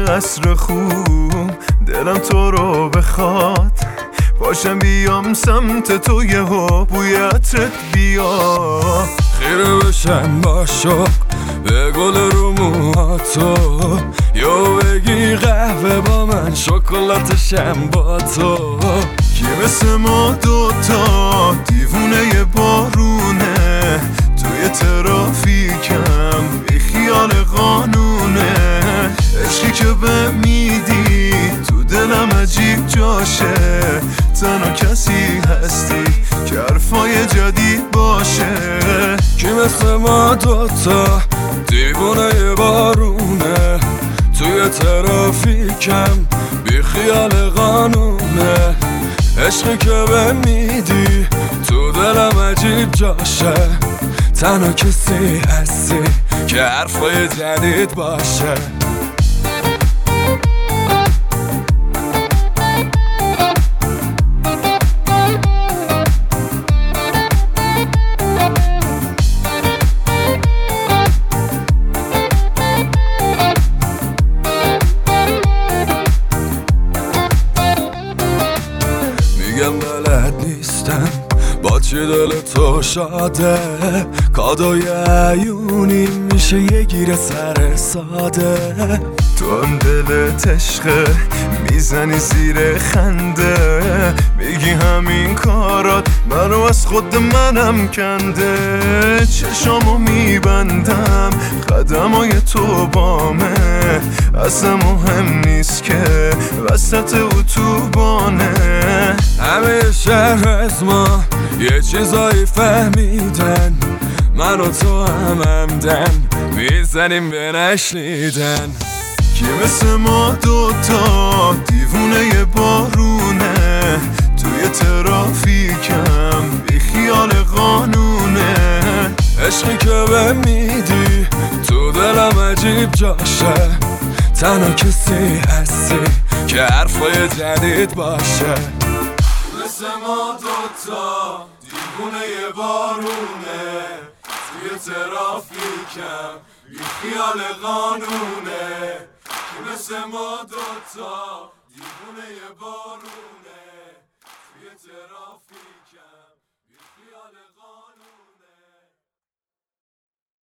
عصر خوب دلم تو رو بخواد، باشم بیام سمت تو یهو بوی عطرت بیا. خیره بشم با شوق به گل رو موهاتو، یا بگی قهوه با من شکلاتشم با تو. کی مثل ما دوتا دیوونه بارونه، توی ترافیکم بی خیال قانونه. عشقی که به میدی تو دلم عجیب جاشه، تنها کسی هستی که حرفای جدید باشه. کی مثل ما دوتا دیوونه بارونه، توی ترافیکم بی خیال قانونه. عشقی که به میدی تو دلم عجیب جاشه، تنها کسی هستی که حرفای جدید باشه. میگم بلد نیستم با چی دل تو شاده، کادوی عیونی میشه یه گیر سر ساده. تو هم دلت عشقه میزنی زیر خنده، میگی همین کارات منو از خود منم کنده. چشامو میبندم قدمای تو بامه، اصلا مهم نیست که وسط اتوبانه. همه شهر از ما یه چیزایی فهمیدن، من و تو همدن میزنیم به نشنیدن. کی مثل ما دوتا دیوونه بارونه، توی ترافیکم بی خیال قانونه. عشقی که به میدی تو دلم عجیب جاشه، تنها کسی هستی که حرفای جدید باشه. مثل ما دوتا دیوونه بارونه، توی ترافیکم بی خیال قانونه. که مثل ما دوتا دیوونه بارونه، توی ترافیکم بی خیال قانونه.